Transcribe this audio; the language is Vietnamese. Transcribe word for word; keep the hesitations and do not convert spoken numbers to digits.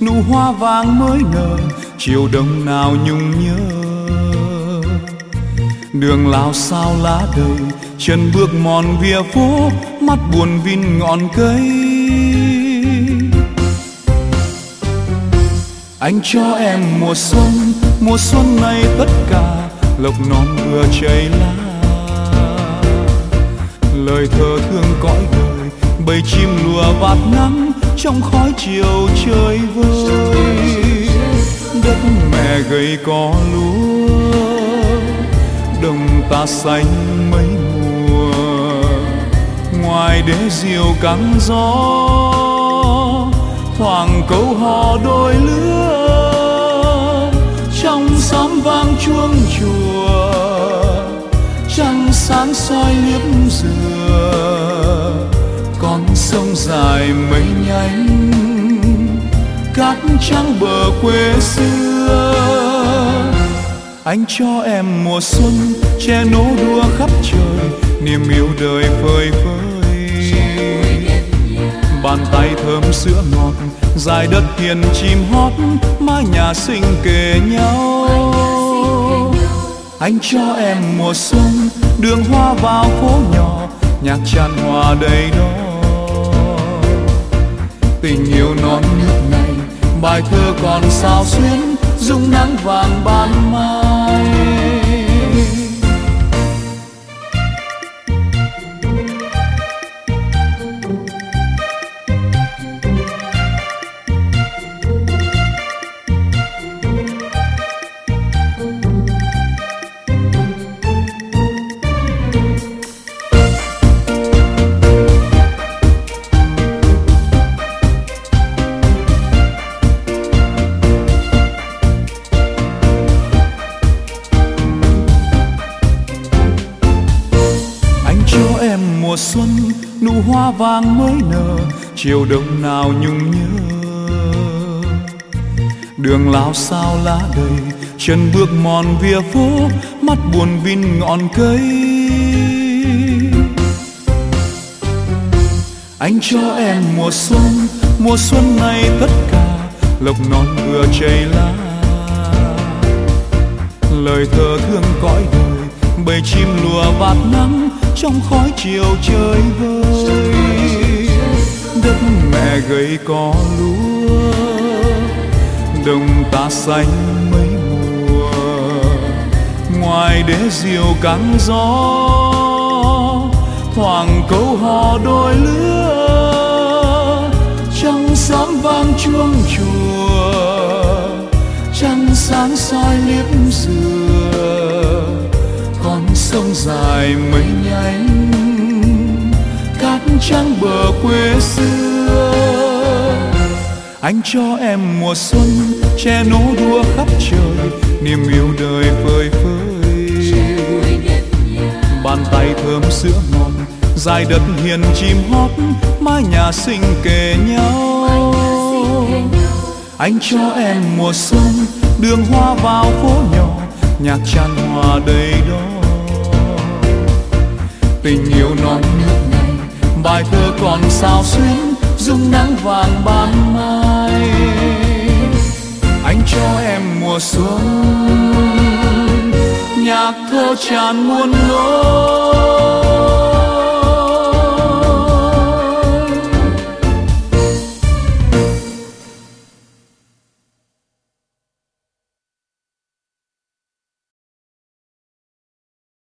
nụ hoa vàng mới nở, chiều đông nào nhung nhớ. Đường lao sao lá đầy, chân bước mòn vỉa phố, mắt buồn vin ngọn cây. Anh cho em mùa xuân, mùa xuân này tất cả lộc non vừa chảy lá. Lời thơ thương cõi đời, bầy chim lùa vạt nắng trong khói chiều chơi vơi. Đất mẹ gầy có lúa, đồng ta xanh mấy mùa. Ngoài đế diều căng gió, thoảng câu hò đôi lứa. Trong xóm vang chuông chùa, trăng sáng soi liếp dừa. Con sông dài mây nhánh, cát trắng bờ quê xưa. Anh cho em mùa xuân, che nố đua khắp trời, niềm yêu đời phơi phới. Bàn tay thơm sữa ngọt, dài đất hiền chim hót, mái nhà xinh kề nhau. Anh cho em mùa xuân, đường hoa vào phố nhỏ, nhạc tràn hòa đầy đó. Tình yêu non nước này, bài thơ còn sao xuyến, dung nắng vàng ban mai. Mùa xuân, nụ hoa vàng mới nở, chiều đông nào nhung nhớ. Đường lao sao lá đầy, chân bước mòn vỉa phố, mắt buồn vin ngọn cây. Anh cho em mùa xuân, mùa xuân này tất cả lộc non vừa chảy lá. Lời thơ thương cõi đời, bầy chim lùa vạt nắng trong khói chiều chơi vơi. Đất mẹ gầy có lúa, đồng ta xanh mấy mùa. Ngoài đế diều căng gió, thoảng câu hò đôi lứa. Trong xóm vang chuông chùa, trăng sáng soi liếp dừa. Con sông dài mây nhánh, cát trắng bờ quê xưa. Anh cho em mùa xuân, che nố đua khắp trời, niềm yêu đời phơi phới. Bàn tay thơm sữa ngon, dài đất hiền chim hót, mái nhà xinh kề nhau. Anh cho em mùa xuân, đường hoa vào phố nhỏ, nhạc tràn hòa đầy đó. Tình yêu non nước này, bài thơ còn sao xuyến, dung nắng vàng ban mai. Anh cho em mùa xuân, nhạc thơ tràn muôn lối.